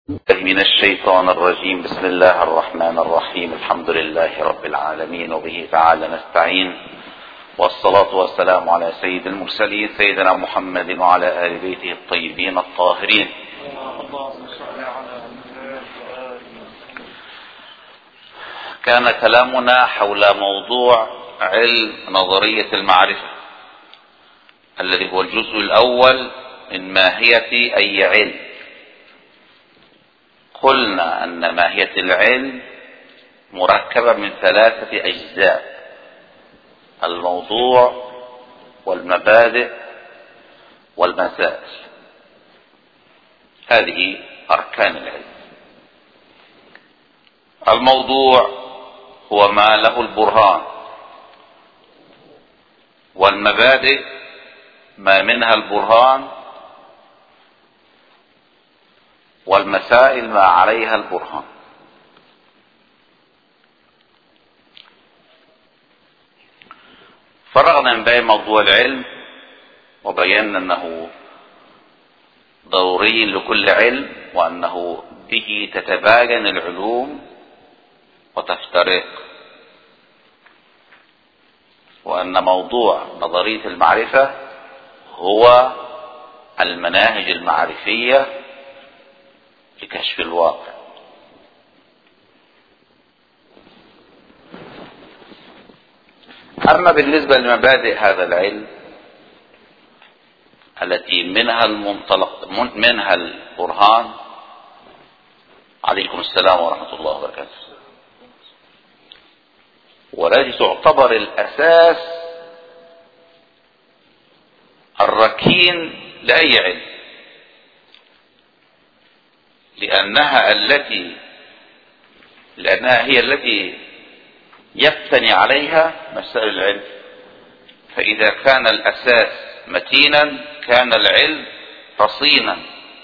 من الشيطان الرجيم. بسم الله الرحمن الرحيم. الحمد لله رب العالمين وبه تعالى نستعين، والصلاة والسلام على سيد المرسلين سيدنا محمد وعلى آل بيته الطيبين الطاهرين. كان كلامنا حول موضوع علم نظرية المعرفة الذي هو الجزء الأول من ماهية أي علم. قلنا أن ماهية العلم مركبة من 3 أجزاء: الموضوع والمبادئ والمسائل. هذه أركان العلم. الموضوع هو ما له البرهان، والمبادئ ما منها البرهان، والمسائل ما عليها البرهان. فرغنا من بين موضوع العلم وبينا أنه ضروري لكل علم، وأنه به تتباين العلوم وتفترق، وأن موضوع نظرية المعرفة هو المناهج المعرفية لكشف الواقع. أما بالنسبة لمبادئ هذا العلم التي منها المنطلق منها البرهان، عليكم السلام ورحمة الله وبركاته، والتي تعتبر الأساس الركين لأي علم، لأنها هي التي يبتني عليها مسائل العلم. فإذا كان الأساس متينا كان العلم رصينا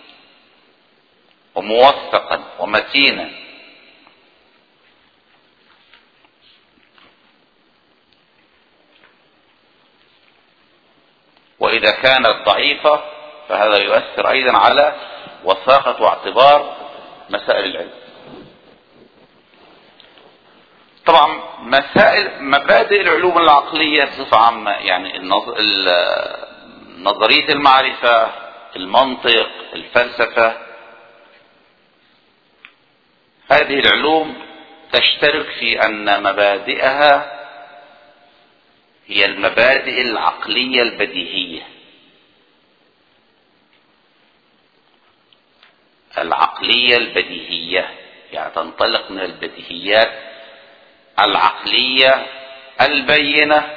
وموثقا ومتينا. وإذا كانت ضعيفة فهذا يؤثر أيضا على وثاقة واعتبار مسائل العلم. طبعا مبادئ العلوم العقلية بصفة عامة، يعني نظرية المعرفة، المنطق، الفلسفة، هذه العلوم تشترك في أن مبادئها هي المبادئ العقلية البديهية. العقلية البديهية يعني تنطلق من البديهيات العقلية البينة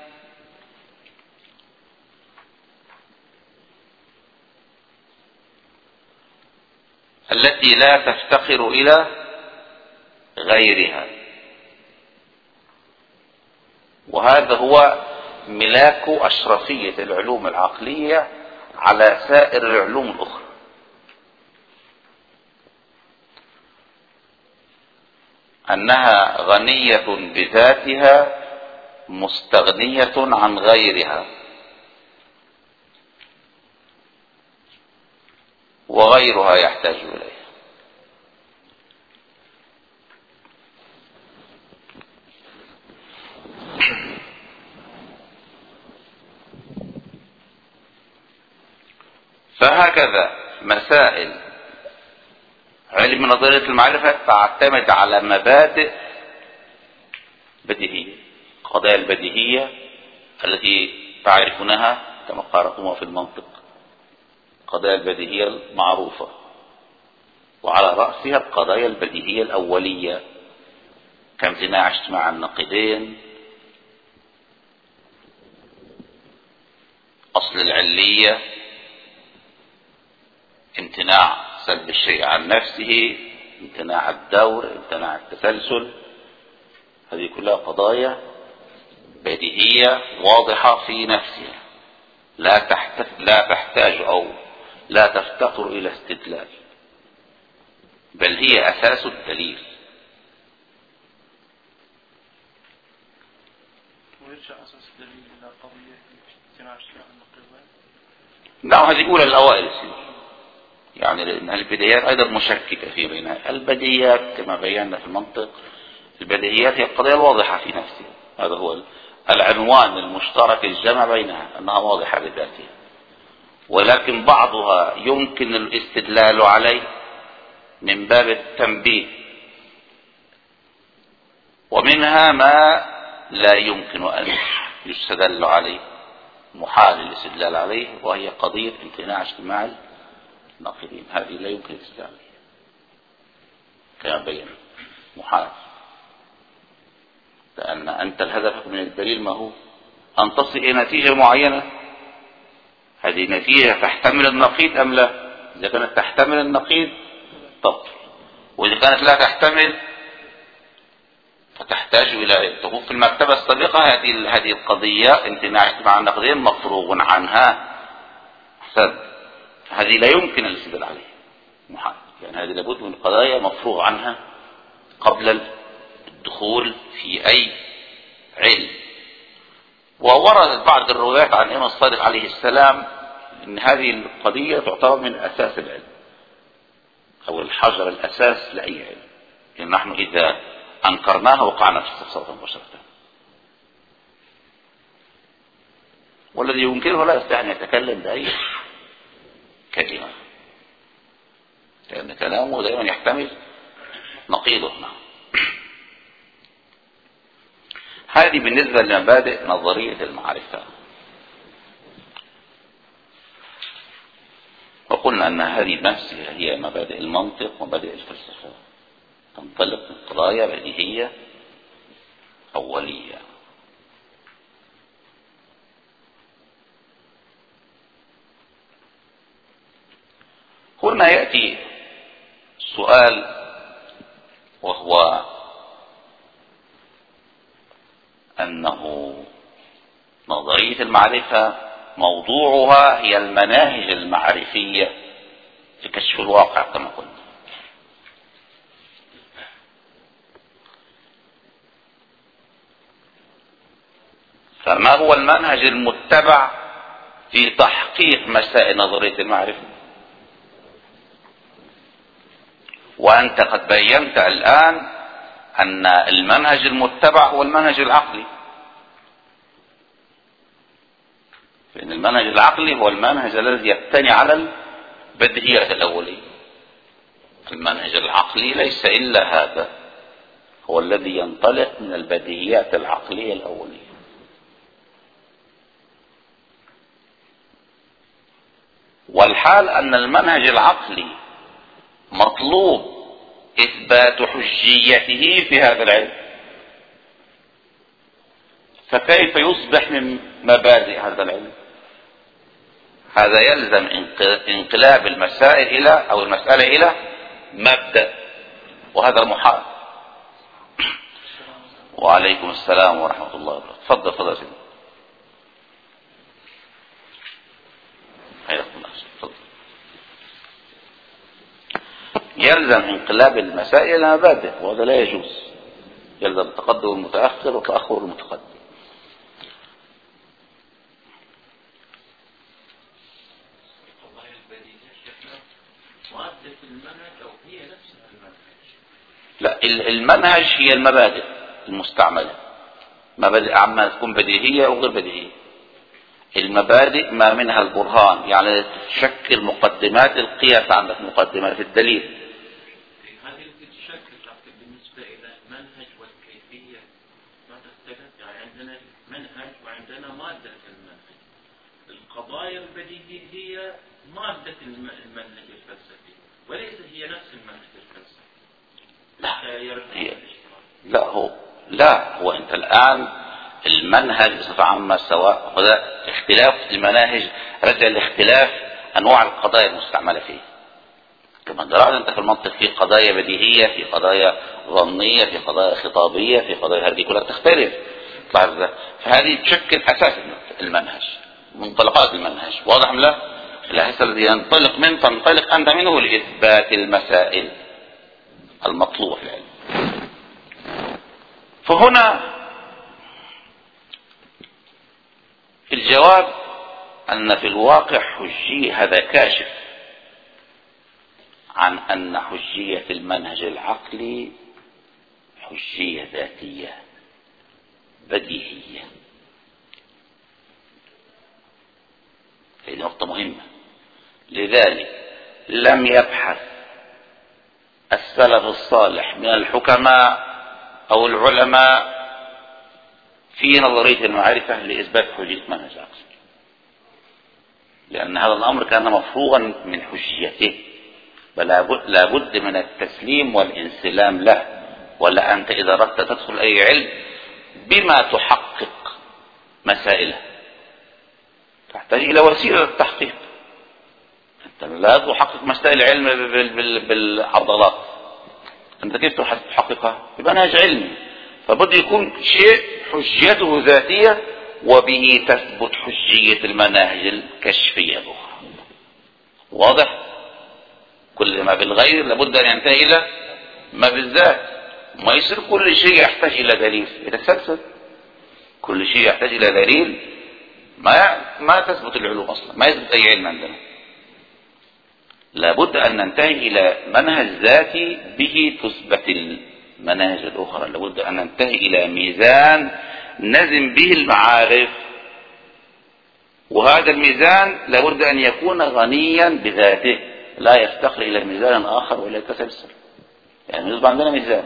التي لا تفتقر إلى غيرها. وهذا هو ملاك أشرفية العلوم العقلية على سائر العلوم الأخرى. أنها غنية بذاتها مستغنية عن غيرها، وغيرها يحتاج إليها. فهكذا مسائل علم نظرية المعرفة تعتمد على مبادئ بديهية. القضايا البديهية التي تعرفونها كما قرأتموها في المنطق، القضايا البديهية المعروفة، وعلى رأسها القضايا البديهية الأولية كامتناع اجتماع النقيضين، أصل العلية، امتناع سلب الشيء عن نفسه، امتناع الدور، امتناع التسلسل. هذه كلها قضايا بديهية واضحة في نفسها، لا تحتاج أو لا تفتقر إلى استدلال، بل هي أساس الدليل. ويرجع أساس الدليل إلى قضية امتناع الشيء عن النقيضين. نعم، هذه أولى الأوائل. يعني لأن البديهيات أيضا مشككة في بينها. البديهيات كما بينا في المنطق، البديهيات هي القضية الواضحة في نفسها، هذا هو العنوان المشترك الجمع بينها، أنها واضحة بذاتها، ولكن بعضها يمكن الاستدلال عليه من باب التنبيه، ومنها ما لا يمكن أن يستدل عليه، محال الاستدلال عليه، وهي قضية امتناع اجتماع الناقضين. هذه لا يمكن الاستدلال عليها كما بين، محال، لأن أنت الهدف من الدليل ما هو؟ أن تصل إلى نتيجة معينة، هذه نتيجة تحتمل النقيض أم لا؟ إذا كانت تحتمل النقيض تبطل، وإذا كانت لا تحتمل فتحتاج إلى تكون في المرتبة السابقة هذه القضية امتناع اجتماع النقيضين مفروغ عنها. هذه لا يمكن الاستدلال عليها، محال، يعني هذه لابد من قضايا مفروغ عنها قبل الدخول في أي علم. ووردت بعض الروايات عن الإمام الصادق عليه السلام أن هذه القضية تعتبر من أساس العلم، أو الحجر الأساس لأي علم، لأن نحن إذا أنكرناها وقعنا في استفسار مباشرة، والذي ينكره لا يستطيع أن يتكلم بأي كلمة، لأن كلامه دائما يحتمل نقيضه. هذه بالنسبة لمبادئ نظرية المعرفة. وقلنا أن هذه نفسها هي مبادئ المنطق ومبادئ الفلسفة، تنطلق من قضايا بديهية أولية. هنا يأتي سؤال، وهو أنه نظرية المعرفة موضوعها هي المناهج المعرفية لكشف الواقع كما قلنا. فما هو المنهج المتبع في تحقيق مسائل نظرية المعرفة؟ وأنت قد بينت الآن أن المنهج المتبع هو المنهج العقلي، فإن المنهج العقلي هو المنهج الذي يبتني على البديهيات الأولية. المنهج العقلي ليس إلا هذا، هو الذي ينطلق من البديهيات العقلية الأولية. والحال أن المنهج العقلي مطلوب إثبات حجيته في هذا العلم، فكيف يصبح من مبادئ هذا العلم؟ هذا يلزم انقلاب المسائل إلى أو المسألة إلى مبدأ، وهذا محال. وعليكم السلام ورحمة الله وبركاته. تفضل تفضل سيدي. حياكم الله. تفضل. يلزم انقلاب المسائل إلى مبادئ، وهذا لا يجوز. يلزم تقدم المتأخر وتأخر المتقدم. لا، المنهج هي المبادئ المستعملة، مبادئ عامة تكون بديهية أو غير بديهية. المبادئ ما منها البرهان، يعني تشكل مقدمات القياس عندك، مقدمات الدليل. هذه تتشكل بالنسبة إلى المنهج والكيفية ما تختلف، يعني عندنا منهج وعندنا مادة المنهج. القضايا البديهية هي مادة المنهج الفلسفي، وليس هي نفس المنهج الفلسفي. لا هو أنت الآن المنهج بصفة عامة سواء هذا اختلاف المناهج رجع لاختلاف أنواع القضايا المستعملة فيه. كما درأت أنت في المنطق في قضايا بديهية، في قضايا ظنية، في قضايا خطابية، في قضايا هذه كلها تختلف. فهذه تشكل أساس المنهج، منطلقات المنهج. واضح لا؟ الأساس الذي تنطلق أنت منه لإثبات المسائل المطلوبة في العلم. فهنا الجواب أن في الواقع حجي هذا كاشف، عن أن حجية المنهج العقلي حجية ذاتية بديهية. هذه نقطة مهمة. لذلك لم يبحث السلف الصالح من الحكماء أو العلماء في نظرية المعرفة لإثبات حجية منهج العقل، لأن هذا الأمر كان مفروغا من حجيته، فلا بد من التسليم والانسلام له. ولا أنت إذا أردت تدخل أي علم بما تحقق مسائله تحتاج إلى وسيلة للتحقيق. أنت لا تحقق مسائل العلم بالعضلات، أنت كيف تحققها؟ بمنهج علمي، فبد يكون شيء حجيته ذاتية وبه تثبت حجية المناهج الكشفية الأخرى. واضح؟ كل ما بالغير لابد أن ينتهي إلى ما بالذات. ما يصير كل شيء يحتاج إلى دليل، يتسلسل. كل شيء يحتاج إلى دليل ما تثبت العلوم أصلا، ما يثبت أي علم عندنا. لابد أن ننتهي إلى منهج ذاتي به تثبت المناهج الأخرى. لابد أن ننتهي إلى ميزان نزم به المعارف، وهذا الميزان لابد أن يكون غنيا بذاته، لا يفتقر إلى ميزان آخر ولا يتسلسل. يعني يصبح عندنا ميزان،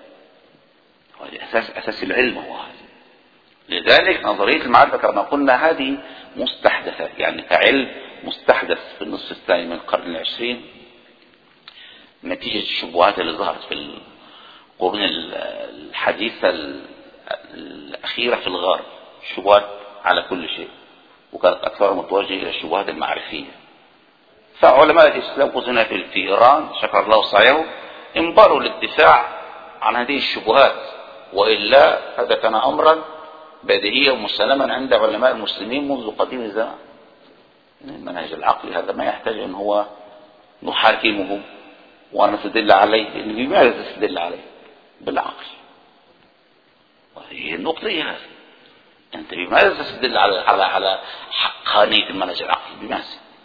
هذا أساس العلم هو هذا. لذلك نظرية المعرفة كما قلنا هذه مستحدثة، يعني كعلم مستحدث في النصف الثاني من القرن العشرين نتيجة الشبهات اللي ظهرت في القرون الحديثة الأخيرة في الغرب، الشبهات على كل شيء، وكانت أكثر متوجهة إلى الشبهات المعرفية. فعلماء الإسلام خصوصا في إيران شكر الله سعيه انبروا للدفاع عن هذه الشبهات، وإلا هذا كان أمرا بديهيا مسلما عند علماء المسلمين منذ قديم الزمان. المنهج العقلي هذا ما يحتاج أن هو نحاكمه ونستدل عليه، لماذا تستدل عليه؟ بالعقل. وهي النقطة هي هذه، أنت بماذا تستدل على حقانية المنهج العقلي؟ بماذا؟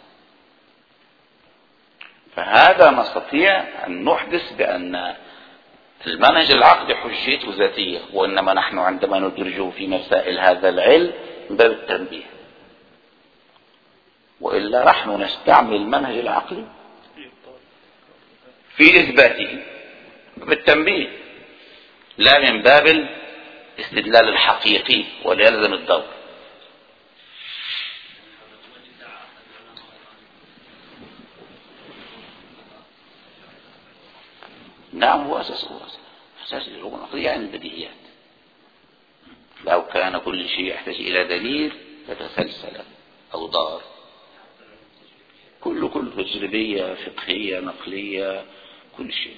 فهذا نستطيع أن نحدث بأن المنهج العقلي حجيته ذاتية، وإنما نحن عندما ندرجه في مسائل هذا العلم من باب التنبيه، وإلا نحن نستعمل المنهج العقلي في إثباته بالتنبيه، لا من باب الاستدلال الحقيقي ولا يلزم الدور. نعم، هو أساس العلوم العقلية يعني البديهيات. لو كان كل شيء يحتاج إلى دليل لتسلسل أو دار. كل تجريبية فقهية نقلية كل شيء.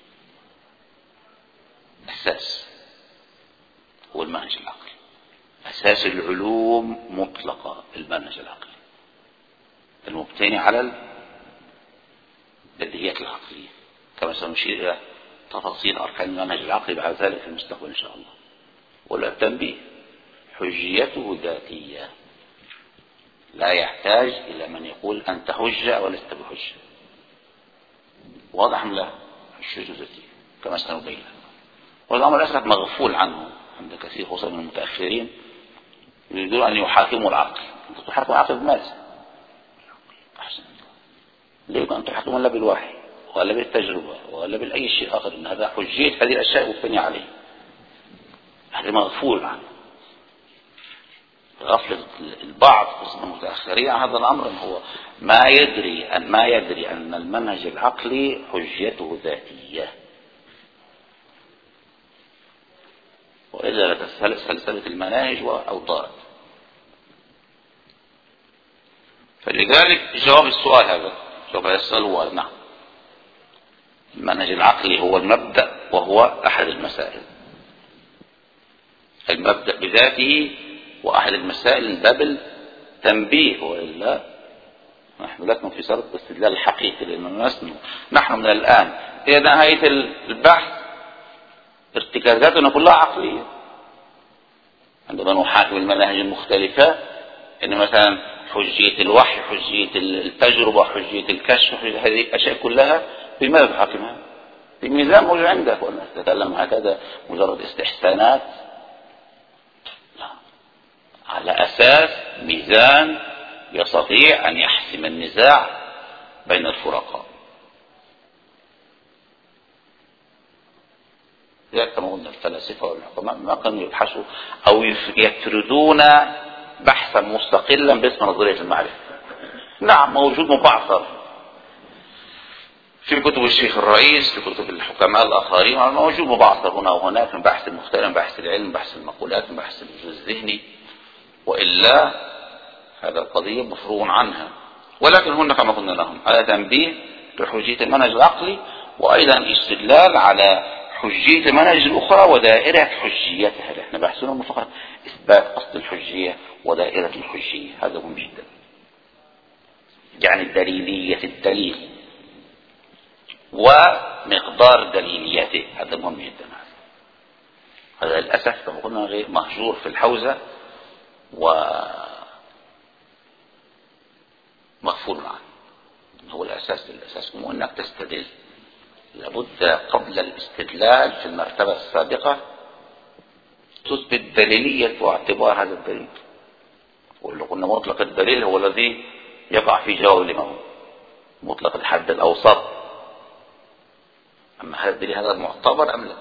أساس هو المنهج العقلي، أساس العلوم مطلقة المنهج العقلي المبتني على البديهيات العقلية، كما سنشير إلى تفاصيل أركان المنهج العقلي بعد ذلك في المستقبل إن شاء الله. ولا التنبيه حجيته ذاتية، لا يحتاج إلى من يقول أنت حجة ولست بحجة. واضح أم لا؟ حجيته ذاتية كما سنبين. والأمر للأسف مغفول عنه عند كثير خصوصا من المتأخرين، يريدون أن يحاكموا العقل. أنت تحاكم العقل بماذا؟ أحسن، لا أن تحاكموا لا بالوحي ولا بالتجربة ولا بالأي شيء آخر، إن هذا حجية هذه الأشياء مبتني عليه. هذا مغفول عنه. غفلة البعض خصوصا المتأخرين عن هذا الأمر هو ما يدري أن المنهج العقلي حجيته ذاتية، وإذا لتسلسلت المناهج وأوضارت. فلذلك جواب السؤال هذا، جواب السؤال هو نعم، المنهج العقلي هو المبدأ وهو أحد المسائل. المبدأ بذاته وأحد المسائل من باب التنبيه، وإلا نحن لكم في صدد الاستدلال الحقيقي، لأنه نحن من الآن إلى نهاية البحث ارتكازاتنا كلها عقلية. عندما نحاكم المناهج المختلفة إن مثلا حجية الوحي، حجية التجربة، حجية الكشف، هذه الأشياء كلها بماذا تحكمها؟ في ميزان موجود عندك، وأنا أتكلم هكذا مجرد استحسانات؟ لا، على أساس ميزان يستطيع أن يحسم النزاع بين الفرقاء. لذلك كما قلنا الفلاسفة والحكماء ما كانوا يبحثوا أو يفردون بحثا مستقلا باسم نظرية المعرفة. نعم موجود مبعثر في كتب الشيخ الرئيس، في كتب الحكماء الآخرين، موجود مبعثر هنا وهناك من بحث المختلف، من بحث العلم، من بحث المقولات، من بحث الوجود الذهني، وإلا هذا القضية مفروغ عنها. ولكن هنا كما قلنا لهم على تنبيه لحجية المنهج العقلي، وأيضا استدلال على حجية المنهج الأخرى ودائرة حجيتها. نحن بحثنا فقط إثبات أصل الحجية ودائرة الحجية، هذا مهم جدا. يعني دليلية الدليل ومقدار دليليته، هذا مهم جدا. هذا للأسف كما قلنا غير مهجور في الحوزة ومغفول عنه. هو الأساس للأساس، مو أنك تستدل، لابد قبل الاستدلال في المرتبة السابقة تثبت دليلية واعتبار هذا الدليل. ولو قلنا مطلق الدليل هو الذي يقع في جواب لما هو مطلق الحد الأوسط. أما هذا الدليل هذا معتبر أم لا؟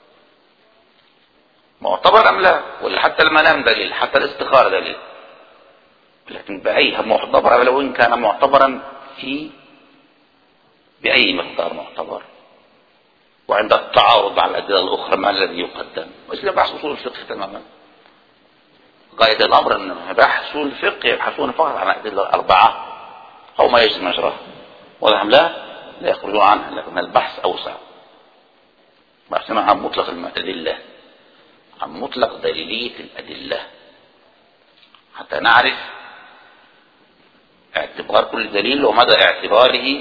معتبر أم لا؟ ولا حتى المنام دليل، حتى الاستخارة دليل، لكن بأي معتبر أم لا؟ وإن كان معتبرا في بأي مقدار معتبر. وعند التعارض مع الأدلة الأخرى ما الذي يقدم؟ وإذا بحث أصول الفقه تماما غاية الأمر أن بحث أصول الفقه يبحثون فقط عن الأدلة الأربعة أو ما يجري مجراه، وهم لا يخرجون عنها، لكن البحث أوسع. بحثنا عن مطلق الأدلة، عن مطلق دليلية الأدلة، حتى نعرف اعتبار كل دليل ومدى اعتباره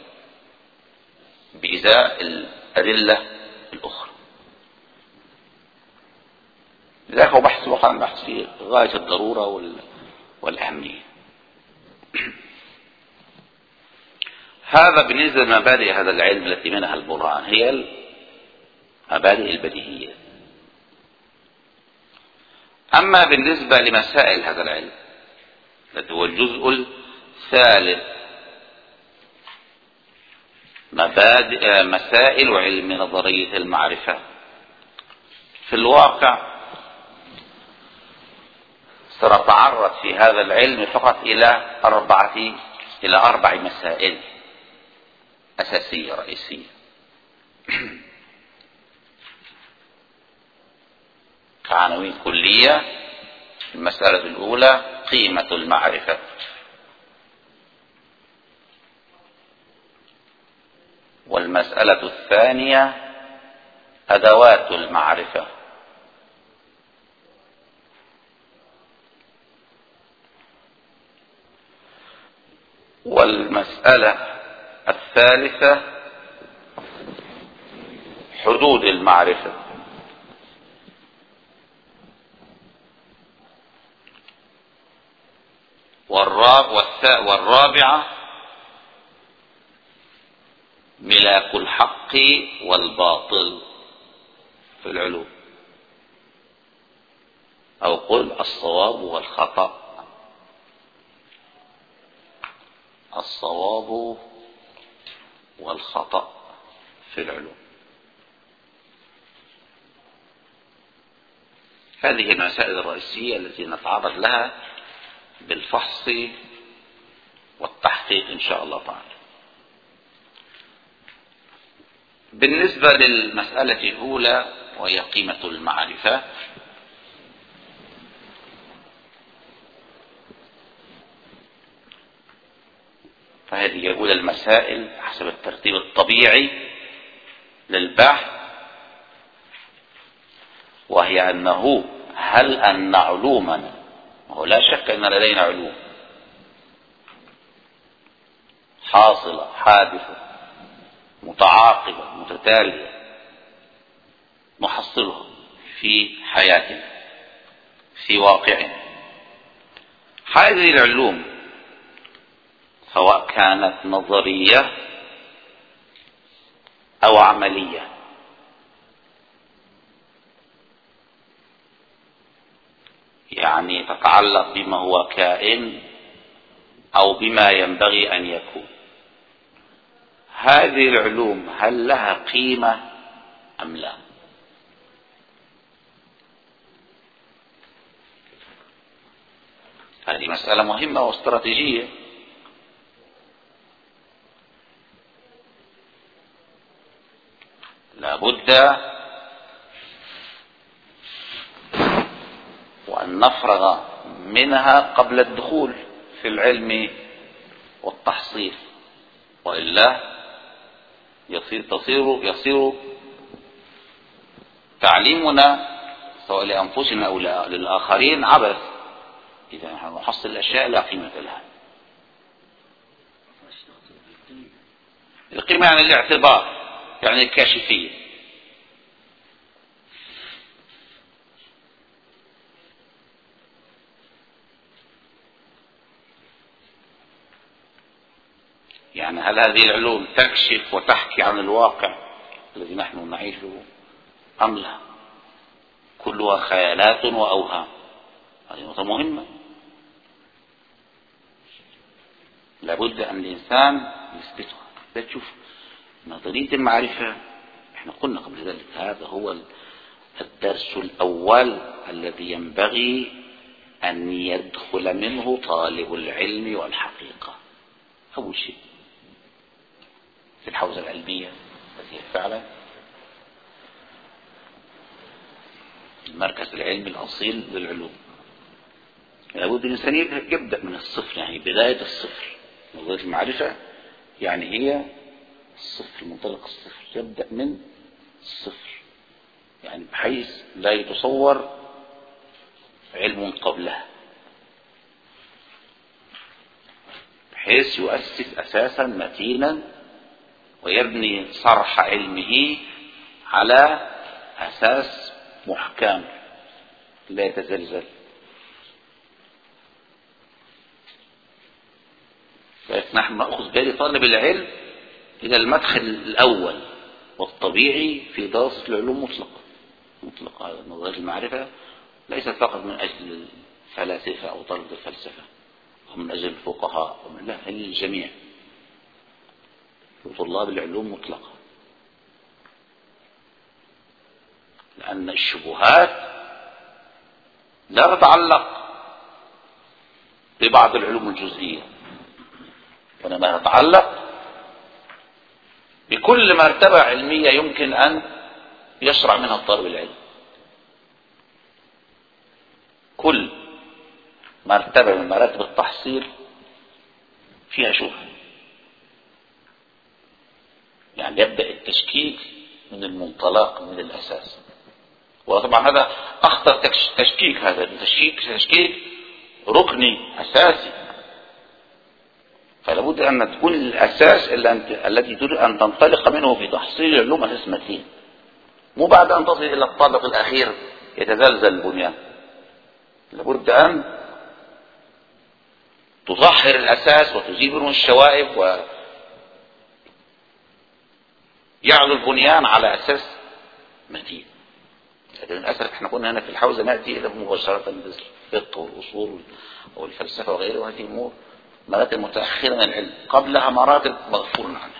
بإزاء الأدلة الأخرى. لذلك هو بحث وقع بحث في غاية الضرورة والأهمية. هذا بالنسبة لمبادئ هذا العلم التي منها البرهان، هي المبادئ البديهية. أما بالنسبة لمسائل هذا العلم الذي هو الجزء الثالث، مسائل علم نظرية المعرفة، في الواقع سنتعرض في هذا العلم فقط إلى أربع مسائل أساسية رئيسية. كعناوين كلية: المسألة الأولى قيمة المعرفة، والمسألة الثانية أدوات المعرفة، والمسألة الثالثة حدود المعرفة، والرابعة ملاك الحق والباطل في العلوم، أو قل الصواب والخطأ. الصواب والخطأ في العلوم. هذه المسائل الرئيسية التي نتعرض لها بالفحص والتحقيق إن شاء الله تعالى. بالنسبة للمسألة الأولى وهي قيمة المعرفة، فهذه أولى المسائل حسب الترتيب الطبيعي للبحث، وهي أنه هل أن علومنا، ولا شك أن لدينا علوم حاصلة حادثة متعاقبة متتالية نحصلها في حياتنا في واقعنا. هذه العلوم سواء كانت نظرية أو عملية. يعني تتعلق بما هو كائن أو بما ينبغي أن يكون. هذه العلوم هل لها قيمة أم لا؟ هذه مسألة مهمة واستراتيجية. لا بد وأن نفرغ منها قبل الدخول في العلم والتحصيل، وإلا يصير تعليمنا سواء لأنفسنا أو للآخرين عبث إذا نحن نحصل الأشياء لا قيمة لها. القيمة يعني الاعتبار، يعني الكاشفية. يعني هل هذه العلوم تكشف وتحكي عن الواقع الذي نحن نعيشه أم لا؟ كلها خيالات وأوهام. هذه نقطة مهمة. لابد أن الإنسان يثبتها. تشوف نظرية المعرفة، احنا قلنا قبل ذلك هذا هو الدرس الأول الذي ينبغي أن يدخل منه طالب العلم والحقيقة. أول شيء في الحوزة العلمية التي هي فعلا المركز العلمي الأصيل للعلوم. لابد الإنسان يبدأ من الصفر، يعني بداية الصفر. نظرية المعرفة يعني هي الصفر، منطلق الصفر، يبدأ من الصفر، يعني بحيث لا يتصور علم قبله، بحيث يؤسس أساسا متينا ويبني صرح علمه على أساس محكم لا يتزلزل. نحن نأخذ بالي طالب العلم إلى المدخل الأول والطبيعي في دراسة العلوم مطلقة. نظرية المعرفة ليست فقط من أجل الفلاسفة أو طلبة الفلسفة أو من أجل الفقهاء، لا، للجميع، لطلاب العلوم مطلقة. لأن الشبهات لا تتعلق ببعض العلوم الجزئية، وإنما تتعلق بكل مرتبة علمية يمكن أن يشرع منها الطالب العلم. كل مرتبة من مراتب التحصيل فيها شبهة، يعني يبدأ التشكيك من المنطلق من الأساس. وطبعا هذا أخطر تشكيك، هذا تشكيك ركني أساسي. فلا بد أن تكون الأساس الذي تريد أن تنطلق منه في تحصيل العلوم أساس متين، مو بعد أن تصل إلى الطابق الأخير يتزلزل البنيان. لابد أن تطهر الأساس وتزيل منه الشوائب ويعلو البنيان على أساس متين. للأسف احنا كنا هنا في الحوزة نأتي إلى مباشرة الفقه والأصول والفلسفة وغيره، وهذه أمور مراتب متأخرة من العلم، قبلها مراتب مغفور عنها.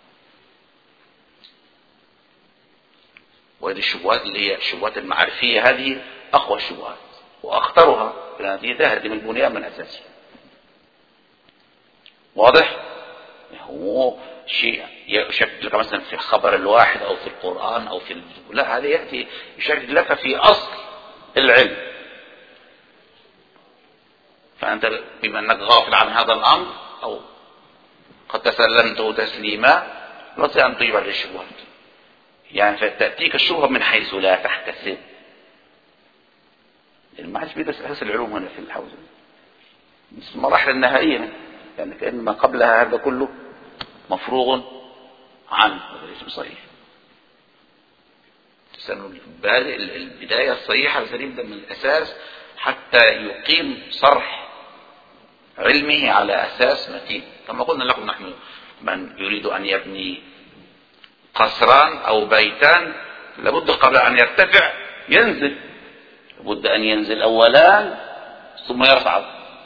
وهذه الشبهات اللي هي الشبهات المعرفية هذه أقوى الشبهات وأخطرها، لأن هي تهدم البنيان من أساسه. واضح؟ هو شيء يشكل مثلا في الخبر الواحد أو في القرآن أو في لا، هذا يأتي يشكل لك في أصل العلم. فأنت بما أنك غافل عن هذا الأمر أو قد تسلمته تسليما لا تستطيع أن تجيب على الشبهات. يعني فتأتيك الشبهة من حيث لا تحتسب. ما عادش بيدرس أساس العلوم هنا في الحوزة، بس المراحل النهائية، يعني كأن ما قبلها هذا كله مفروغ عنه. هذا ليس صحيح. البداية الصحيحة لازم يبدأ من الأساس حتى يقيم صرح علمه على أساس متين. كما قلنا لكم نحن من يريد أن يبني قصران أو بيتان لابد قبل أن يرتفع ينزل، لابد أن ينزل أولا ثم يصعد.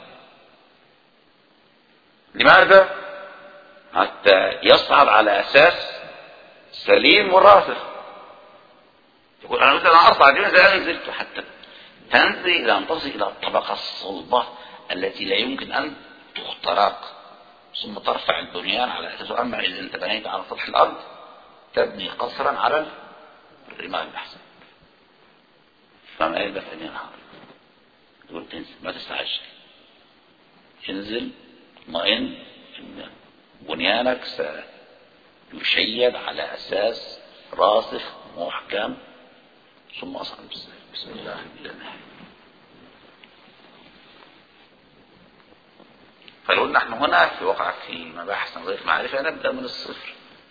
لماذا؟ حتى يصعد على أساس سليم وراسخ. يقول أنا مثلا أصعد أنزل حتى تنزل إلى أن تصل إلى الطبقة الصلبة التي لا يمكن أن تخترق، ثم ترفع البنيان على أساسه. أما إذا أنت بنيت على سطح الأرض تبني قصرا على الرمال الأحسن، فما يلبث أن ينهار. تقول تنزل ما تستعجل، انزل اطمئن إن بنيانك سيشيد على أساس راسخ محكم، ثم أصعد بسم الله إلى النهاية. فلو نحن هنا في وقع في مباحث نظرية المعرفة نبدأ من الصفر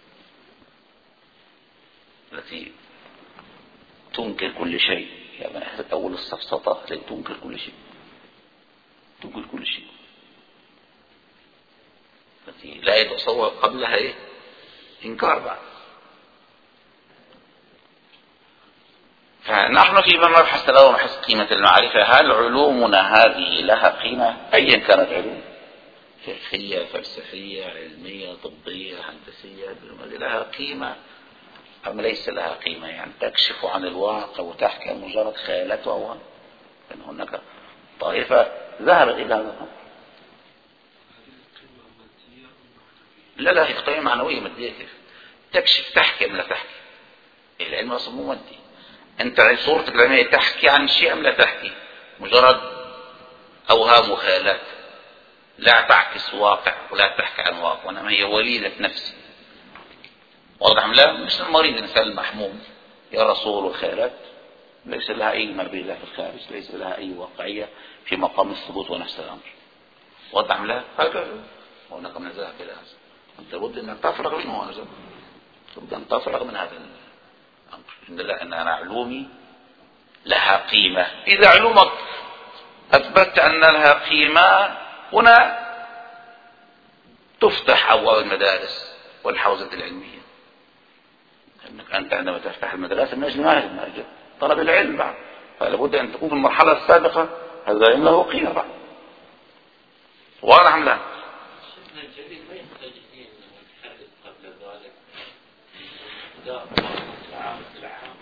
التي تنكر كل شيء. يعني أول السفسطة التي تنكر كل شيء، تنكر كل شيء، التي لا يتصور قبلها إنكار بعد. فنحن في مبحث الأول مبحث قيمة المعرفة. هل علومنا هذه لها قيمة أيا كانت علوم، فقهية فلسفية علمية طبية هندسية، لها قيمة أم ليس لها قيمة؟ يعني تكشف عن الواقع وتحكي عن مجرد خيالات وأوهام. لأن هناك طائفة ذهبت إلى هذا الأمر. لا هي قيمة معنوية مادية. كيف تكشف؟ تحكي أم لا تحكي؟ العلم أصلا مو مادي. أنت صورتك العلمية تحكي عن شيء أم لا تحكي؟ مجرد أوهام وخيالات لا تعكس واقع ولا تحكي عن واقع، وإنما هي وليدة نفس. واضح لا؟ مش المريض الإنسان المحموم يا رسول والخيرات ليس لها أي مربية في الخارج، ليس لها أي واقعية في مقام الثبوت ونفس الأمر. واضح لا؟ هكذا هناك من ذهب إلى هذا. أنت لابد أن تفرغ منه هذا، لابد أن تفرغ من هذا الأمر. إن أنا علومي لها قيمة. إذا علومك أثبت أن لها قيمة هنا تفتح أبواب المدارس والحوزة العلمية. أنك أنت عندما تفتح المدرسة من أجل ماذا؟ من أجل طلب العلم بعد، فلابد أن تكون في المرحلة السابقة هذا إنه قيمة بعد. واضح أم لا؟ شيخنا الجليل ما يحتاج نتحدث قبل ذلك العام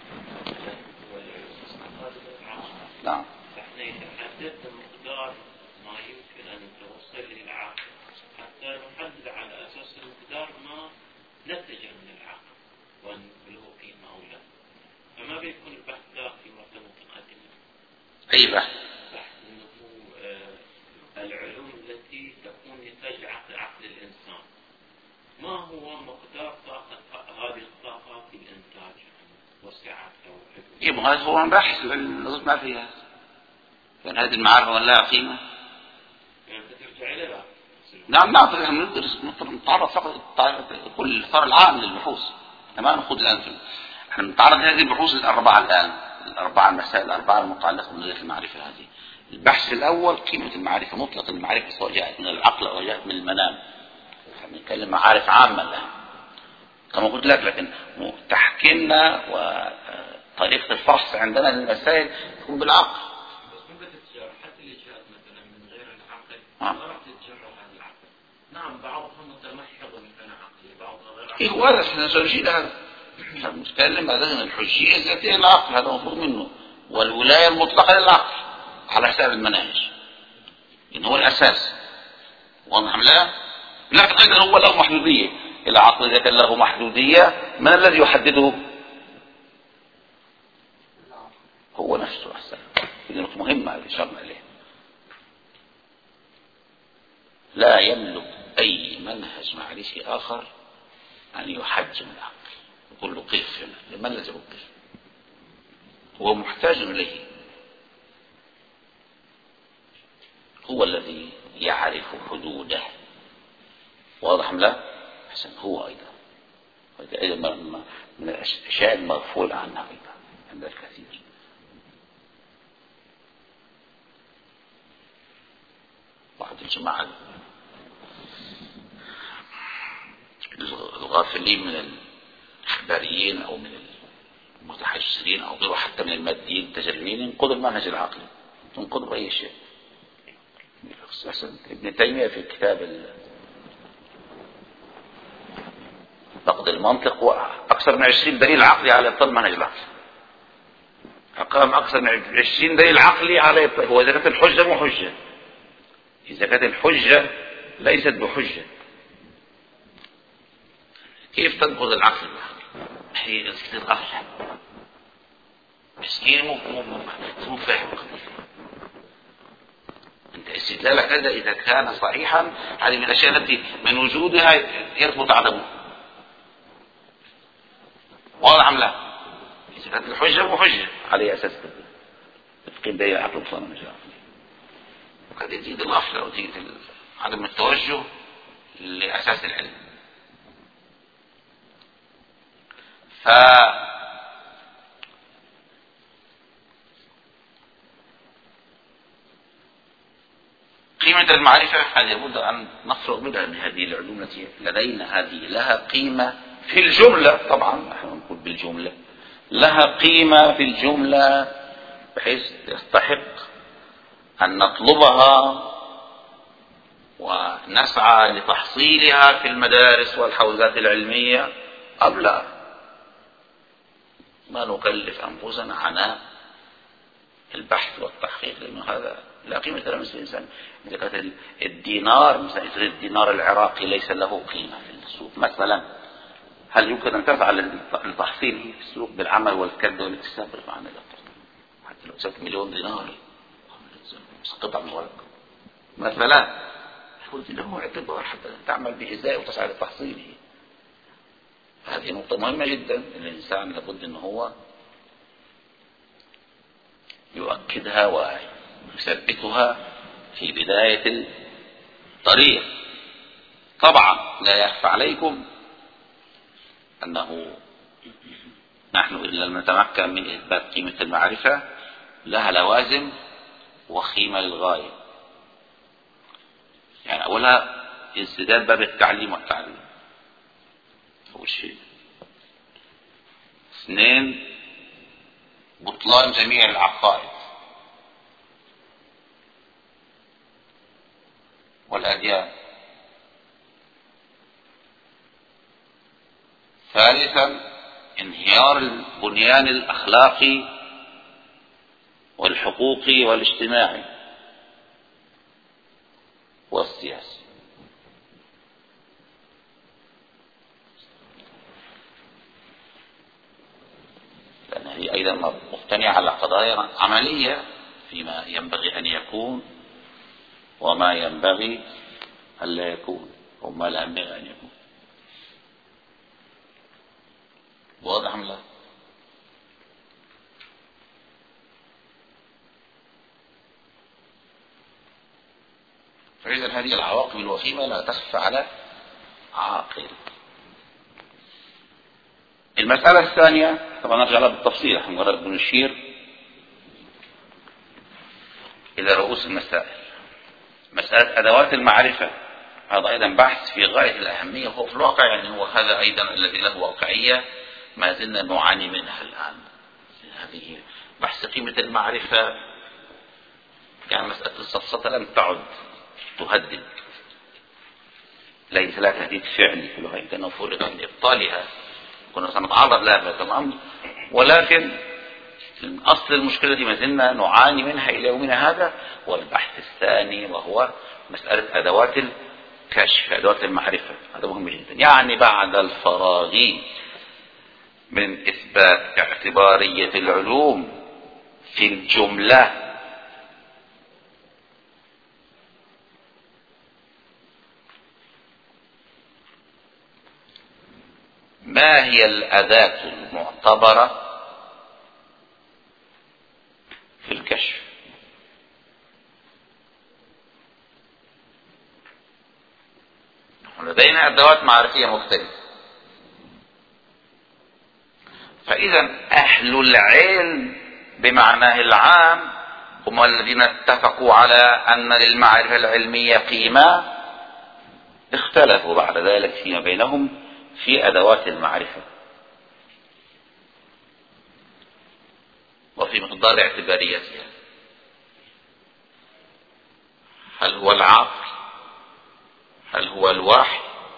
نعم. فاحنا يتحدث بمقدار ما يمكن أن توصل إلى العقل حتى نحدد على أساس المقدار ما نتج من العقل وأن له قيمة أو لا. فما بيكون البحث ذا في مرتبة متقدمة. أي بحث؟ بحث إنه العلوم التي تكون نتاج عقل الإنسان ما هو مقدار طاقة هذه الطاقة في الإنتاج وسعتها وحدودها. هذا هو بحث النظر ما فيها. يعني هذه المعارف لها قيمة. يعني ترجع إلى لا. نعم نحن ندرس نتعرض فقط كل الإطار العام للبحوث. ما نأخذ الآن نحن نتعرض هذه البحوث الأربعة الآن، الأربعة المسائل الأربعة المتعلقة بنظرية المعرفة. هذه البحث الأول قيمة المعرفة، مطلق المعرفة سواء جاءت من العقل أو جاءت من المنام. نتكلم معارف عامة الآن كما قلت لك، لكن تحكيمنا وطريقة الفحص عندنا للمسائل تكون بالعقل. بس ممكن تتجرح حتى اللي جاءت مثلا من غير العقل ما راح تتجرح هذا العقل. نعم بعضها متمحض من عقلي بعضها غير عقلي. هو هذا احنا سنشيل هذا. احنا بنتكلم عن الحجية الذاتية للعقل، هذا مفروض منه، والولاية المطلقة للعقل على حساب المناهج، إن هو الأساس. واضح لا؟ لكن أيضا هو له محدودية. العقل إذا كان له محدودية من الذي يحدده؟ هو نفسه. أحسن، هذه نقطة مهمة اللي شرنا عليه. لا يملك أي منهج معرفي آخر أن يحجم العقل يقول له قف هنا. من الذي يقف؟ هو محتاج إليه، هو الذي يعرف حدوده. واضح أم لا؟ حسن، هو أيضا من الأشياء المغفول عنها أيضا عند الكثير. بعض الجماعة الغافلين من الاستخباريين أو من المتحشرين أو غيره، حتى من الماديين التجريبيين، ينقضوا المنهج العقلي، تنقضوا بأي شيء. ابن تيمية في كتاب نقد المنطق وأكثر من 20 دليل عقلي على إبطال المنهج العقلي. أقام أكثر من 20 دليل عقلي على إبطال. هو إذا كانت الحجة مو حجة، إذا كانت الحجة ليست بحجة، كيف تنقض العقل؟ هي غفلة، مسكين مو فاهم. انت استدلالك هذا اذا كان صحيحا هذه من الاشياء التي من وجودها يثبت عدمه. واضح ام لا؟ اذا كانت الحجة مو حجة على اساس تقيم دليل العقل بطلان من العقل، وقد يزيد الغفلة وتزيد عدم التوجه لاساس العلم. قيمة المعرفة هذه لابد أن نفرغ منها، أن هذه العلوم التي لدينا هذه لها قيمة في الجملة، طبعا نحن نقول بالجملة، لها قيمة في الجملة بحيث يستحق أن نطلبها ونسعى لتحصيلها في المدارس والحوزات العلمية، أم لا؟ ما نكلف أنفسنا عناء البحث والتحقيق، لأنه هذا لا قيمة له مثل الإنسان. إذا كانت الدينار مثلا، الدينار العراقي ليس له قيمة في السوق مثلا، هل يمكن أن تفعل لتحصيله في السوق بالعمل والكد والاكتساب؟ بالمعنى حتى لو كسبت مليون دينار قطع من ورق مثلا، قلت له اعتبار حتى تعمل بإزاء وتسعى لتحصيله. هذه نقطة مهمة جدا، الإنسان لابد أنه هو يؤكدها ويثبتها في بداية الطريق. طبعا لا يخفى عليكم أنه نحن إن لم نتمكن من إثبات قيمة المعرفة لها لوازم وخيمة للغاية. يعني أولها انسداد باب التعليم والتعليم، أول شيء. 2 بطلان جميع العقائد والأديان. 3 انهيار البنيان الأخلاقي والحقوقي والاجتماعي والسياسي. لأنها هي أيضا مقتنعة على قضايا عملية فيما ينبغي أن يكون وما ينبغي ألا يكون وما لا ينبغي أن يكون. واضح أم لا؟ فإذا هذه العواقب الوخيمة لا تخفى على عاقل. المسألة الثانية طبعا نرجع لها بالتفصيل، نحن مجرد بنشير إلى رؤوس المسائل. مسألة أدوات المعرفة، هذا أيضا بحث في غاية الأهمية، هو في الواقع يعني هو هذا أيضا الذي له واقعية ما زلنا نعاني منها الآن. هذه بحث قيمة المعرفة، يعني مسألة السفسطة لم تعد تهدد، ليس لها تهديد فعلي في الغاية، كأنه فرغ من إبطالها كنا سنتعرض لها تمام، ولكن أصل المشكلة دي ما زلنا نعاني منها إلى يومنا هذا. والبحث الثاني وهو مسألة أدوات الكشف، أدوات المعرفة، هذا مهم جدا. يعني بعد الفراغ من إثبات اعتبارية العلوم في الجملة، ما هي الأداة المعتبرة في الكشف؟ لدينا أدوات معرفية مختلفة، فإذا أهل العلم بمعناه العام هم الذين اتفقوا على أن للمعرفة العلمية قيمة، اختلفوا بعد ذلك فيما بينهم في أدوات المعرفة. وفي مقدار اعتباريتها. هل هو العقل؟ هل هو الوحي؟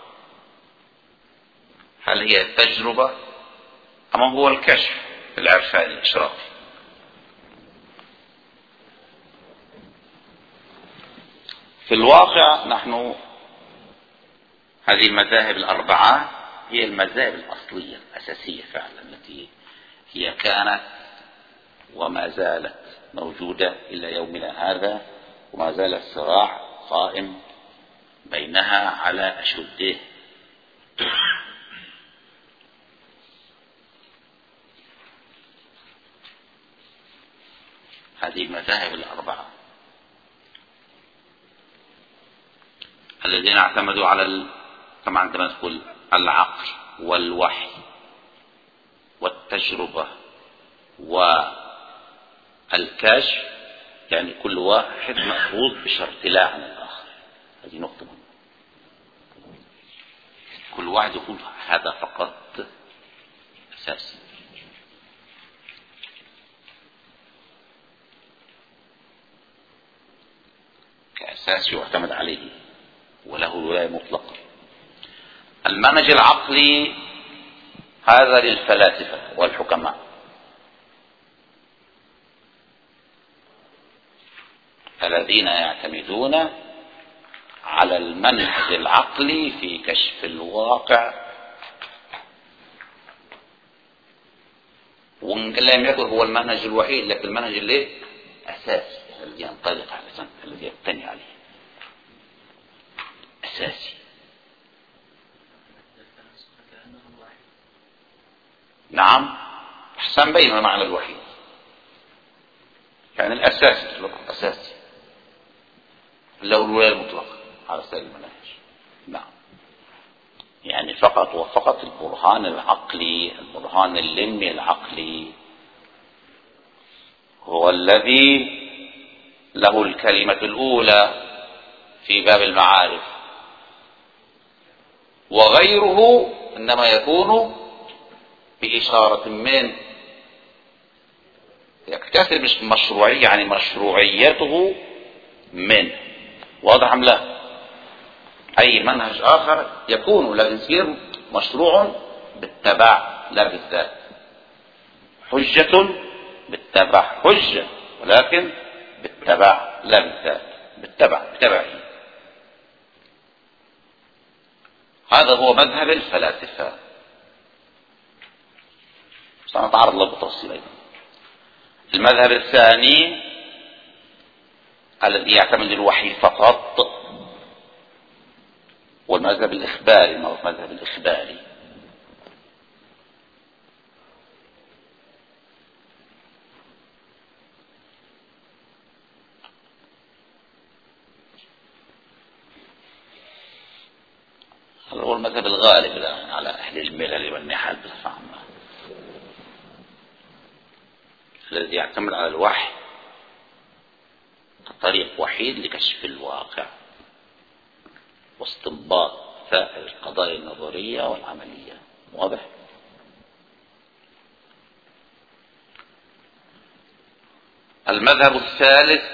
هل هي التجربة؟ أم هو الكشف العرفاني الإشرافي؟ في الواقع نحن هذه المذاهب الأربعة هي المذاهب الأصلية الأساسية فعلا، التي هي كانت وما زالت موجودة إلى يومنا هذا، وما زال الصراع قائم بينها على أشده. هذه المذاهب الأربعة الذين اعتمدوا على كما عندما نقول العقل والوحي والتجربة والكشف، يعني كل واحد مأخوذ بشرط لا عن الآخر. هذه نقطة مهمة. كل واحد يقول هذا فقط أساسي. كأساس يعتمد عليه وله ولاية مطلقة. المنهج العقلي هذا للفلاسفة والحكماء الذين يعتمدون على المنهج العقلي في كشف الواقع، وإن لم يكن هو المنهج الوحيد لكن المنهج الأساسي الذي ينطلق على الذي يبتني عليه أساسي. نعم، أحسن بين معنى الوحيد يعني الأساسي له الولاية المطلقة على سائر المناهج. نعم، يعني فقط وفقط البرهان العقلي، البرهان اللمي العقلي هو الذي له الكلمة الأولى في باب المعارف، وغيره إنما يكون بإشارة من يكتسب مشروعية، يعني مشروعيته من واضح أم لا؟ أي منهج آخر يكون لكن يصير مشروع بالتبع لا بالذات، حجة بالتبع حجة ولكن بالتبع لا بالذات، بتبعه. هذا هو مذهب الفلاسفة، سنتعرض له بتفصيل. المذهب الثاني الذي يعتمد الوحي فقط والمذهب الإخباري، ما هو المذهب الإخباري. هذا هو المذهب الغالب الآن على أهل الملل والنحل بصفة عامة، الذي يعتمد على الوحي كطريق وحيد لكشف الواقع واستنباط سائر القضايا النظرية والعملية. واضح؟ المذهب الثالث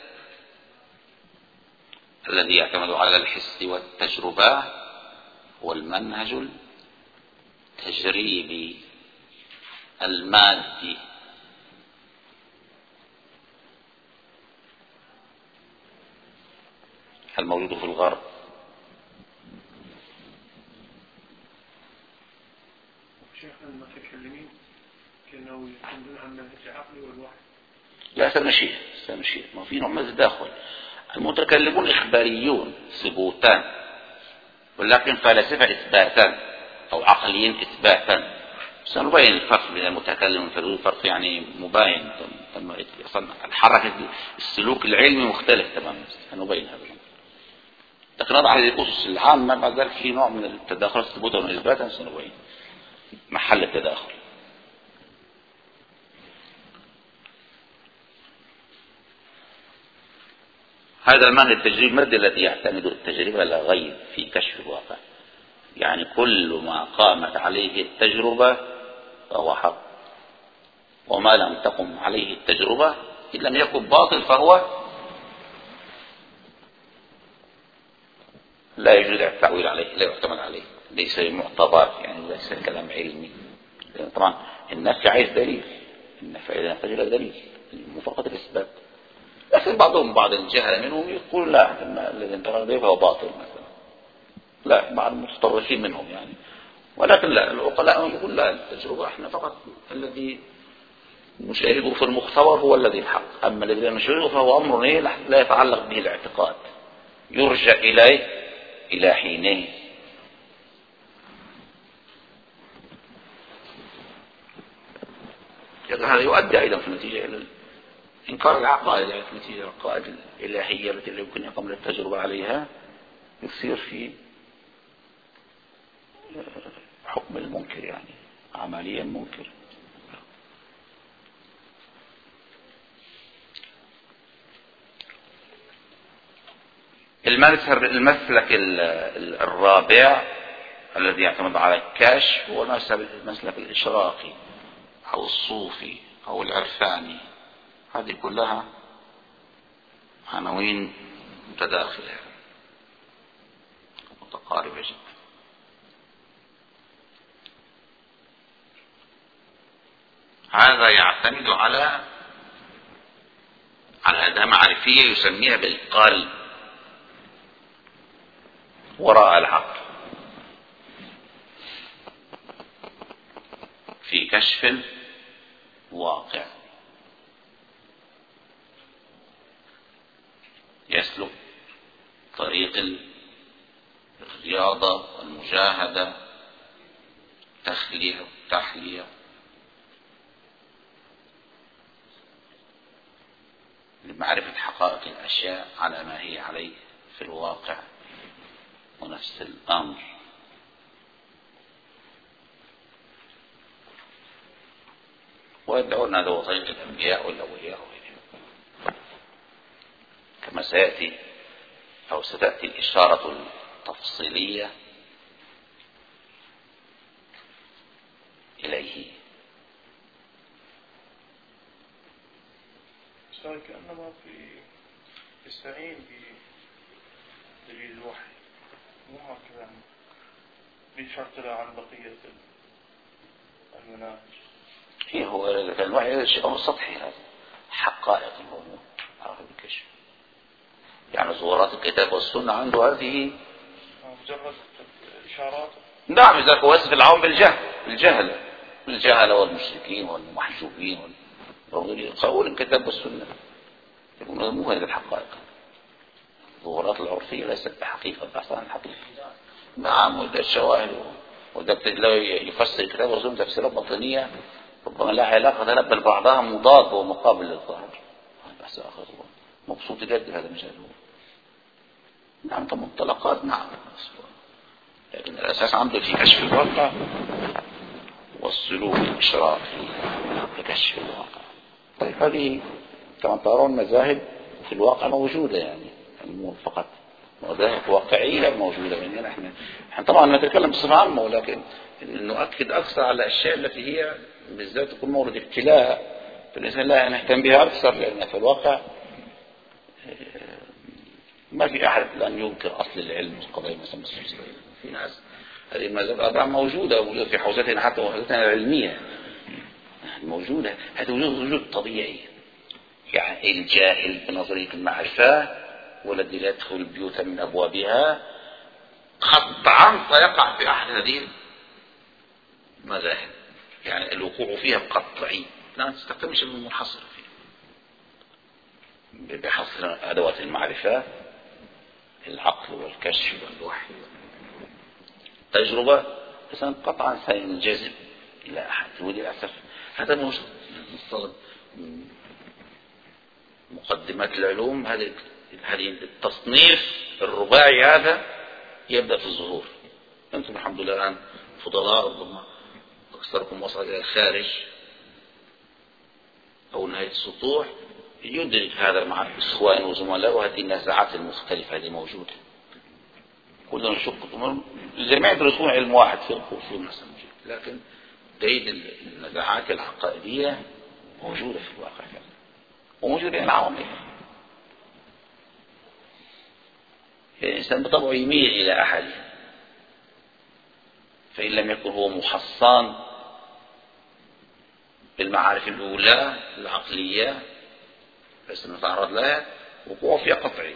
الذي يعتمد على الحس والتجربة هو المنهج التجريبي المادي، الموجود في الغرب. شيخ المتكلمين كانوا يعتمدون على المنهج العقلي والوحي. لا، سنشير ما في نوع من التداخل. المتكلمون إخباريون ثبوتا، ولكن فلاسفة إثباتا أو عقليين إثباتا. سنبين الفرق بين المتكلم والفلسفي، الفرق يعني مباين. الحركة السلوك العلمي مختلف تماما، سنبين هذا. لكن نضع هذه الأسس العامة، بعد ذلك في نوع من التداخل ثبوتا وإثباتا سنبين محل التداخل. هذا المعنى التجريبي المادي الذي يعتمد التجربة لا غير في كشف الواقع، يعني كل ما قامت عليه التجربة فهو حق، وما لم تقم عليه التجربة إن لم يكن باطل فهو لا يجوز التعويل عليه، لا يعتمد عليه، ليس معتبر، يعني ليس كلام علمي. طبعا النفي عايز دليل، النفي إذا نحتاج إلى دليل مو فقط الإثبات. لكن بعض الجهل منهم يقول لا الذي انتقل به فهو باطل مثلا، لا بعض المتطرفين منهم يعني. ولكن لا، العقلاء يقول لا، التجربة احنا فقط الذي نشاهده في المختبر هو الذي الحق، أما الذي لا نشاهده فهو أمر لا يتعلق به الاعتقاد، يرجع إليه إلى حينه. هذا يؤدي أيضا في النتيجة إلى إنكار العقائد، يعني في النتيجة العقائد الإلهية التي لا يمكن يقوم التجربة عليها يصير في حكم المنكر، يعني عمليا منكر. المسلك الرابع الذي يعتمد على الكشف هو المسلك الإشراقي أو الصوفي أو العرفاني. هذه كلها عناوين متداخلة متقاربة جدا. هذا يعتمد على أداة معرفية يسميها بالقلب وراء العقل في كشف الواقع، يسلك طريق الرياضة والمجاهدة، تحلية لمعرفة حقائق الأشياء على ما هي عليه في الواقع. ونفس الأمر ويدعون هذا هو طريق الأنبياء والأولياء كما سيأتي أو ستأتي الإشارة التفصيلية إليه. كأنما يستعين بدليل الوحي، مو هكذا بشرط له عن بقية المناهج. هو الوحي شيء سطحي، هذا حقائق الموضوع عرف الكشف، يعني ظهورات الكتاب والسنة عنده هذه مجرد إشارات. نعم، إذا هو يصف العوام بالجهل والمشركين والمحجوبين يقول الكتاب والسنة، يقول مو هذه الحقائق. الظهورات العرفية ليست بحقيقة، بحث عن الحقيقة. نعم، وده الشواهد وده يفسر الكتاب والسنة تفسيرات باطنية ربما لا علاقة لها، بل بعضها مضاد ومقابل للظاهر. بحث آخر مبسوط جدا هذا المجال. نعم طبعا منطلقات، نعم، لكن الأساس عنده في كشف الواقع والسلوك الإشراقي في كشف الواقع. طيب هذه كما ترون مذاهب في الواقع موجودة، يعني مو فقط مذاهب واقعية موجودة. يعني احنا طبعا نتكلم بصفة عامة، ولكن نؤكد أكثر على الأشياء التي هي بالذات تكون مورد ابتلاء فالإنسان لا نهتم بها أكثر، لأن في الواقع ما في أحد الآن ينكر أصل العلم والقضايا مثلا. في ناس هذه المذاهب الأربعة موجودة في حوزتنا، حتى حوزتنا العلمية موجودة. هذا وجود طبيعي، يعني الجاهل بنظرية المعرفة والذي لا يدخل البيوت من أبوابها قطعا سيقع في أحد هذه المذاهب، يعني الوقوع فيها قطعي، لا تستقمش من منحصر فيه بحصر أدوات المعرفة، العقل والكشف والوحي تجربة، إنسان قطعا سينجذب إلى أحد. وللأسف هذا موجود من مقدمات العلوم. هذه التصنيف الرباعي هذا يبدأ في الظهور. أنتم الحمد لله الآن فضلاء، ربما أكثركم وصل إلى الخارج أو نهاية السطوح، يدرك هذا مع إخوان وزملاء، وهذه النزاعات المختلفة هذه موجودة. كلنا نشك زي ما يدرسون علم واحد في الأصول مثلا، لكن تجد النزاعات العقائدية موجودة في الواقع كذا، وموجودة بين العوام. الإنسان بطبعه يميل إلى أحد، فإن لم يكن هو محصن بالمعارف الأولى العقلية فسنتعرض لها وقوع فيها قطعي.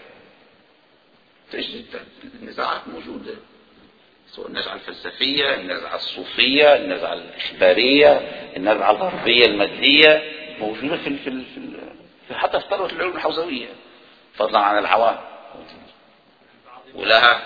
تجد النزاعات موجودة، سواء النزعة الفلسفية، النزعة الصوفية، النزعة الإخبارية، النزعة الغربية المادية، موجودة في حتى في طلبة العلوم الحوزوية فضلا عن العوام، ولها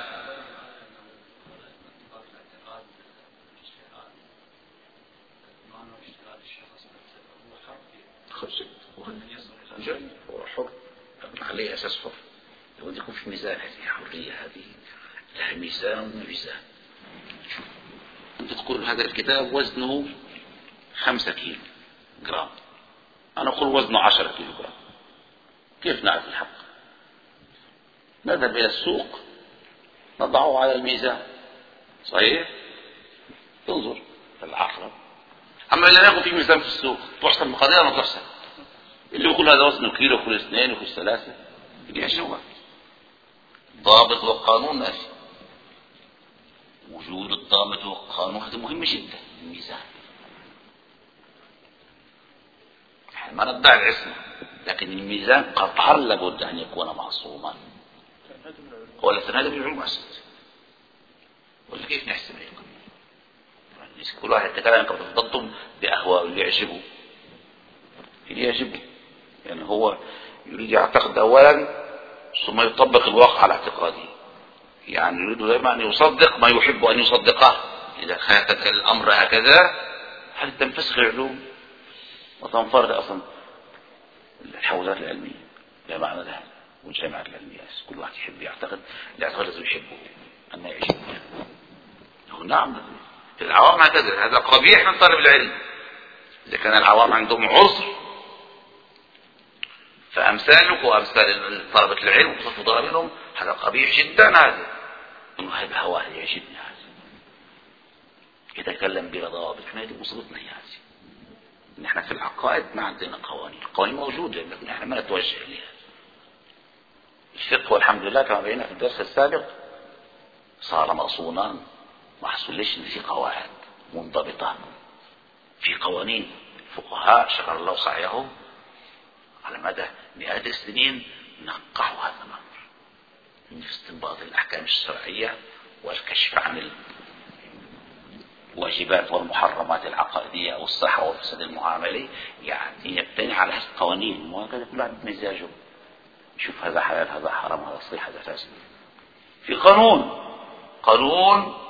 هو حر عليه أساس حر. لو يكون في ميزان، هذه حرية، هذه لها ميزان وميزان. أنت تقول هذا الكتاب وزنه 5 كيلو جرام، أنا أقول وزنه 10 كيلو جرام، كيف نعرف الحق؟ نذهب إلى السوق نضعه على الميزان، صحيح؟ تنظر العقرب. أما إذا يكون في ميزان في السوق تحسب مقادير ما تحسب، اللي يقول هذا وزنه كيلو يقول 2 يقول 3، يجي شنو ضابط وقانون ماشي. وجود الضابط والقانون هذا مهم جدا. الميزان ما ندعي العصمة، لكن الميزان قطعا لابد أن يكون معصوما. ولا تنادى بالعلوم أسد ولا كيف نحسب عليكم؟ كل واحد يتكلم ضدهم بأهواء اللي يعجبه يعني هو يريد يعتقد أولا ثم يطبق الواقع على اعتقاده، يعني يريد دائما أن يصدق ما يحب أن يصدقه. إذا كان الأمر هكذا هل تنفسخ العلوم وتنفرد أصلا الحوزات العلمية لا معنى لها، والجامعات العلمية كل واحد يحب يعتقد الاعتقاد الذي يحبه أن يعيشه. نعم في العوام هكذا، هذا قبيح من طالب العلم. إذا كان العوام عندهم عذر فأمثالك وأمثال طلبة العلم وتفضل منهم هذا قبيح جدا. هذا هذا هواه يعجبني، هذا يتكلم بلا ضوابط. هذه مصيبتنا هذه. نحن في العقائد ما عندنا قوانين، القوانين موجودة لكن نحن ما نتوجه إليها. الفقه والحمد لله كما بينا في الدرس السابق صار مصونا، ما حصلش في قواعد منضبطة، في قوانين. الفقهاء شكر الله سعيهم على مدى مئات السنين نقحوا هذا الأمر من استنباط الأحكام الشرعية والكشف عن الواجبات والمحرمات العقائدية أو الصحة والفساد المعاملي، يعني يبتني على هذه القوانين وهكذا كل واحد مزاجه يشوف هذا حلال هذا حرام هذا صحيح هذا فاسد. في قانون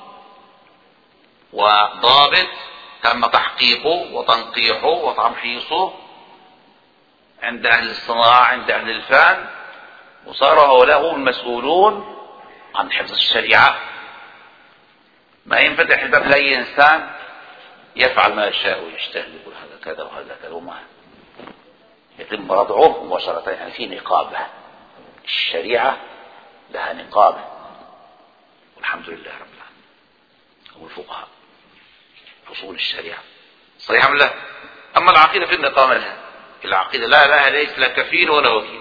وضابط تم تحقيقه وتنقيحه وتمحيصه عند أهل الصناعة عند أهل الفن، وصار هؤلاء المسؤولون عن حفظ الشريعة. ما ينفتح الباب لأي إنسان يفعل ما يشاء ويجتهد يقول هذا كذا وهذا كذا، وما يتم ردعه مباشرة. يعني في نقابة، الشريعة لها نقابة والحمد لله رب العالمين. هم الفقهاء فصول الشريعة صحيح ولا لا؟ أما العقيدة في النقابة لها، العقيدة لا لها ليس لا كفيل ولا وكيل.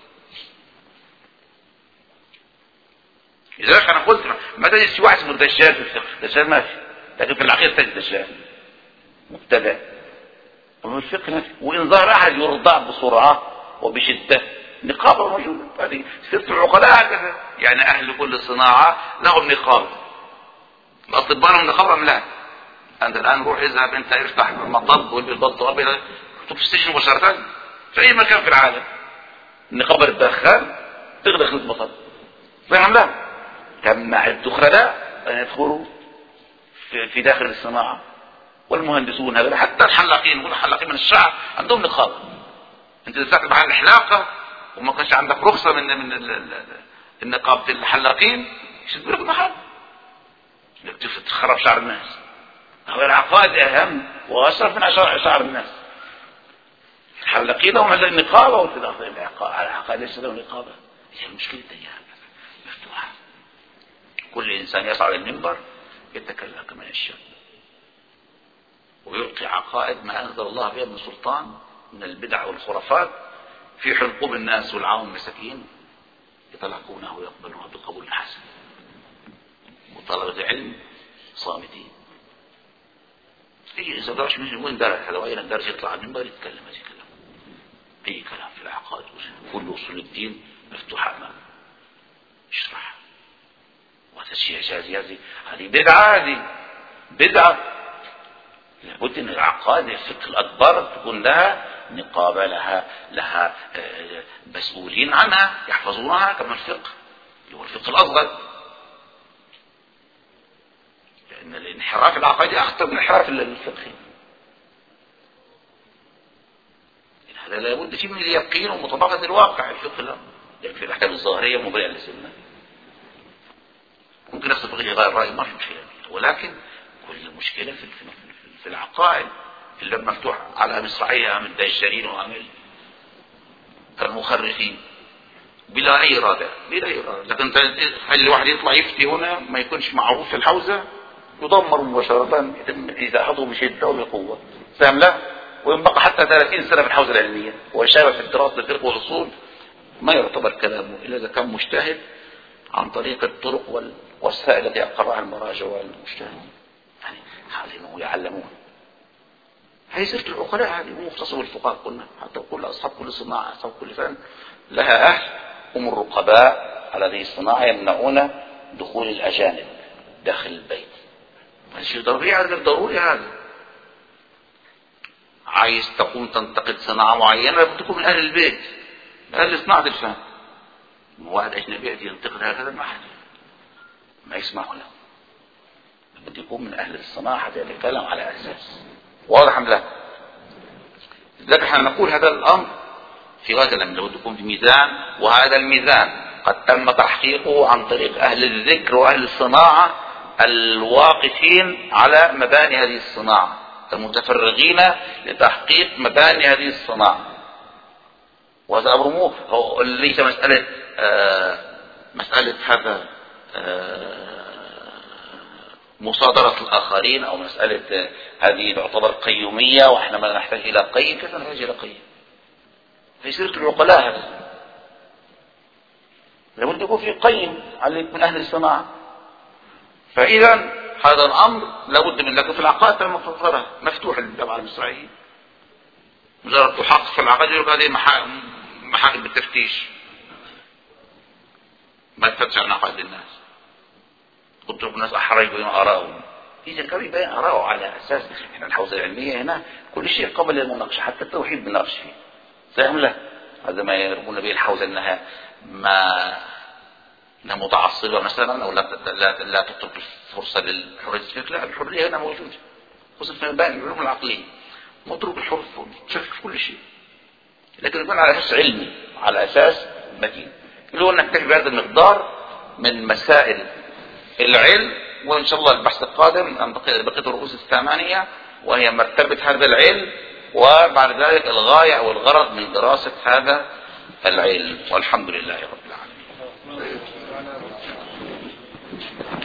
لذلك أنا قلت ما تجد سوى اسمه الدجال في الفقه، الدجال ما في، لكن في العقيدة تجد الدجال مبتدع. وفي الفقه ما في، وإن ظهر أحد يرضع بسرعة وبشدة نقابة موجودة. هذه سيرة العقلاء هكذا، يعني أهل كل صناعة لهم نقابة. الأطباء لهم نقابة أم لا؟ أنت الآن روح اذهب أنت افتح مطب والبس ضبط تفتشن مباشرة في أي مكان في العالم، النقابة الدخان تغلق المطب فهم لا؟ تمنع الدخلاء أن يدخلوا في داخل الصناعة، والمهندسون هذا حتى الحلاقين والحلاقين من الشعب عندهم نقابة. أنت إذا سألت عن الحلاقة وما كانش عندك رخصة من النقابة الحلاقين يشدوا لك محل تخرب شعر الناس. هو العقائد أهم وأشرف من شعر الناس. الحلاقين لهم على النقابة والعقائد ليس لهم نقابة. هي المشكلة مفتوحة، كل إنسان يصعد المنبر يتكلم كما يشاء ويلقي عقائد ما أنزل الله بها من سلطان من البدع والخرافات في حلقوم الناس والعوام المساكين يتلقونه ويقبلونه بقبول حسن، وطلبة العلم صامتين. اي زوجاش من وين درس هذا وين درس يطلع من المنبر يتكلم هذا الكلام، اي كلام في العقائد كل اصول الدين مفتوح امامه يشرح. وهذا الشيء جازي هذه بدعة، هذه بدعة. لابد ان العقائد الفقه الاكبر تكون لها نقابة، لها مسؤولين عنها يحفظونها كما الفقه اللي هو الفقه الاصغر. لان الانحراف العقائدي اخطر من الانحراف الفقهي. هذا لابد فيه من اليقين ومطابقة الواقع. الفقه في الاحكام الظاهرية مبرئة للسنة، ممكن الفقه يغير رأي ما في مشكلة، ولكن كل المشكلة في العقائد اللي مفتوح على مصراعيها من الدجالين وعامل المخرفين بلا أي إرادة، لكن خلي واحد يطلع يفتي هنا ما يكونش معروف في الحوزة يدمر مباشرة، يتم إزاحته بشدة وبقوة، فهم لا؟ وينبقى حتى 30 سنة في الحوزة العلمية ويشابه في الدراسة الفقه والأصول ما يعتبر كلامه إلا إذا كان مجتهد عن طريق الطرق والوسائل التي أقرها المراجع والمجتهدين. يعني هذه يعلمون. هي سيرة العقلاء، هذه مو مختصة بالفقهاء، قلنا حتى كل أصحاب كل صناعة، أصحاب كل فن لها أهل، هم الرقباء على هذه الصناعة يمنعون دخول الأجانب داخل البيت. هذا شيء ضروري، هذا ضروري. هذا عايز تقوم تنتقد صناعة معينة تكون من أهل البيت، أهل صناعة الفن. واحد أجنبي يأتي ينتقد هكذا ما يسمعه له، بده يكون من أهل الصناعة حتى يتكلم على أساس واضح. لا لذلك احنا نقول هذا الأمر في غاية الأهمية، لابد يكون في ميزان، وهذا الميزان قد تم تحقيقه عن طريق أهل الذكر وأهل الصناعة الواقفين على مباني هذه الصناعة، المتفرغين لتحقيق مباني هذه الصناعة. وهذا أمر ليس مسألة هذا مصادرة الآخرين أو مسألة هذه تعتبر قيومية وإحنا ما نحتاج إلى قيم. كيف نحتاج إلى قيم؟ في سيرة العقلاء هذا لابد يكون في قيم على من أهل الصناعة. فإذا هذا الأمر لابد من لكن في العقائد المفروضة مفتوح للجامعة المصرية، مجرد تحقق في العقائد يقول هذه محاكم بالتفتيش، ما تفتش عن عقائد الناس، اترك الناس أحرى يبين آراءهم. إذا كان يبين آراءه على أساس إحنا الحوزة العلمية هنا كل شيء قبل المناقشة، حتى التوحيد بنناقش فيه فاهم له. هذا ما يرمون به الحوزة أنها متعصبة مثلا أو لا تترك الفرصة للحرية الفكر. لا، الحرية هنا موجودة خصوصا في مباني العلوم العقلية، متروك الحر تشكك في كل شيء، لكن يكون على أساس علمي، على أساس متين، اللي هو نكتفي بهذا المقدار من مسائل العلم. وإن شاء الله البحث القادم عن بقية الرؤوس الثمانية وهي مرتبة هذا العلم، وبعد ذلك الغاية والغرض من دراسة هذا العلم. والحمد لله رب العالمين.